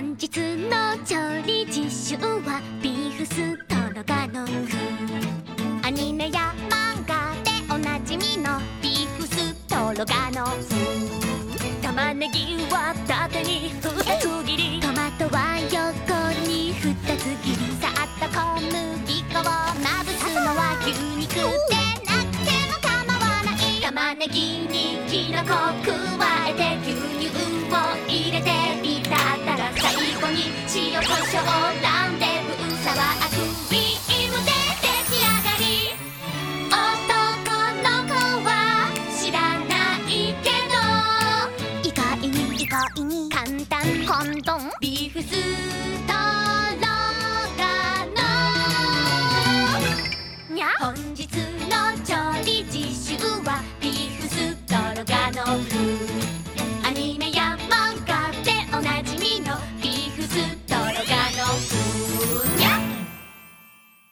本日の調理実習はビーフストロガノフ。アニメや漫画でおなじみのビーフストロガノフ。玉ねぎは縦に2つ切り、トマトは横に2つ切り、さっと小麦粉をまぶすのは牛肉でなくても構わない。玉ねぎにきのこ加えて牛乳を入れて炒ったら最後に塩コショウを